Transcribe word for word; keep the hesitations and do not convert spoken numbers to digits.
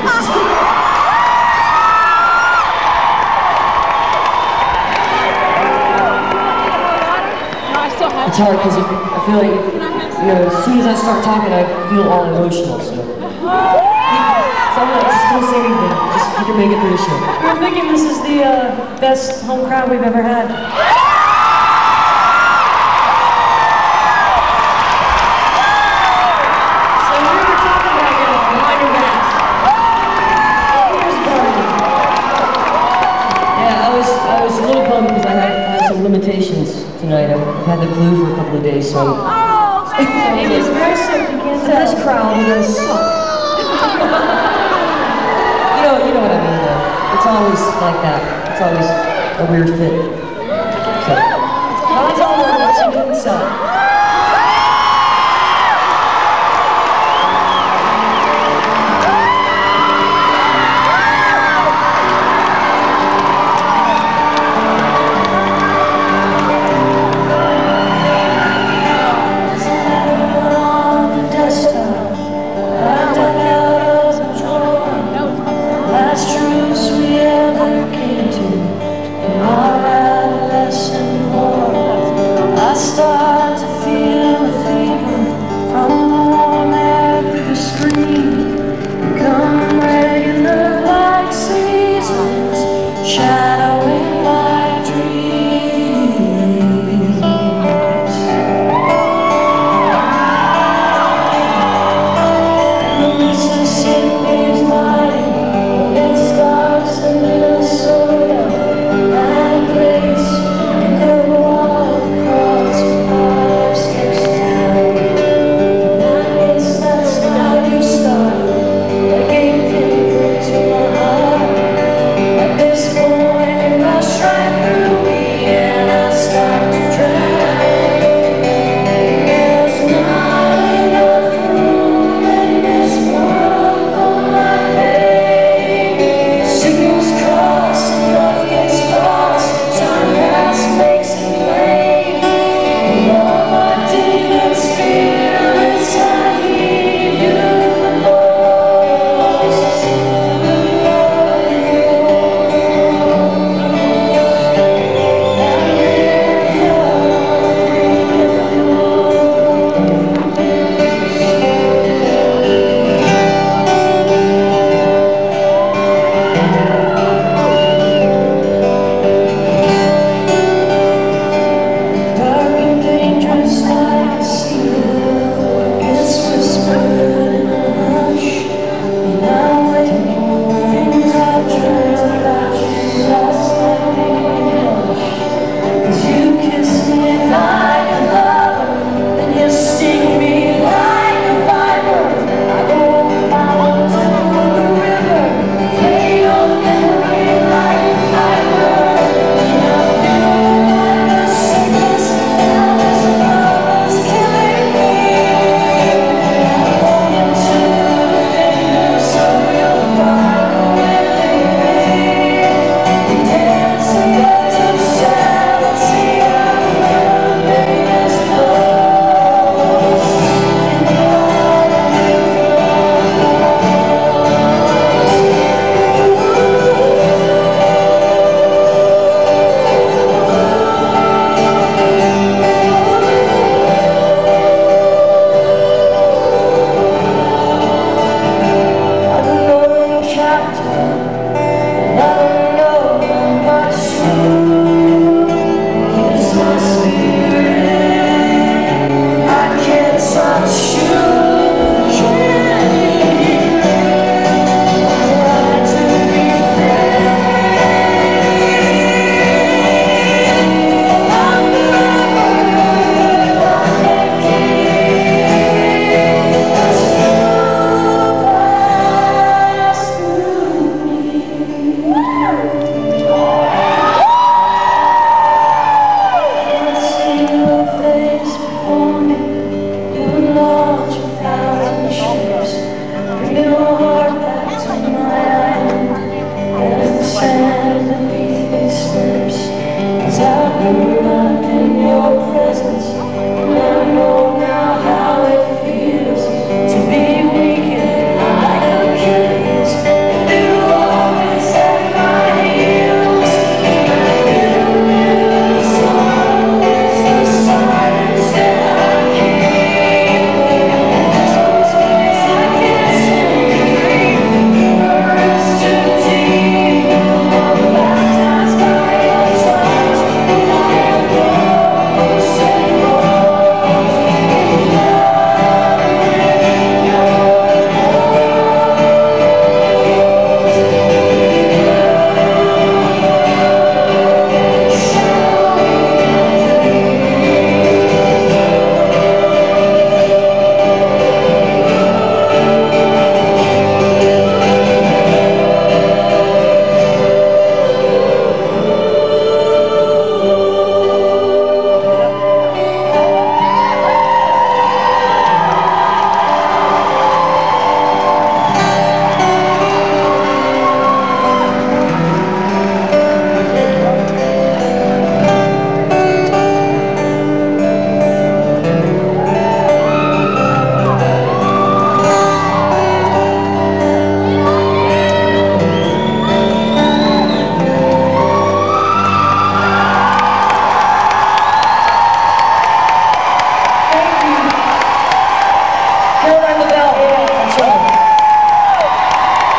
It's hard because I feel like, you know, as soon as I start talking, I feel all emotional, so. So I'm like, just don't say anything, just you can make it through the show. We're thinking this is the uh, best home crowd we've ever had. So we were talking about, you know, behind your back. Here's Barney. Yeah, I was, I was a little bummed because I had, I had some limitations tonight. I've had the flu for a couple of days, so. Oh, man! He's very sick, you can't tell. This crowd is. You know, you know what I mean, though. It's always like that. It's always a weird fit. So.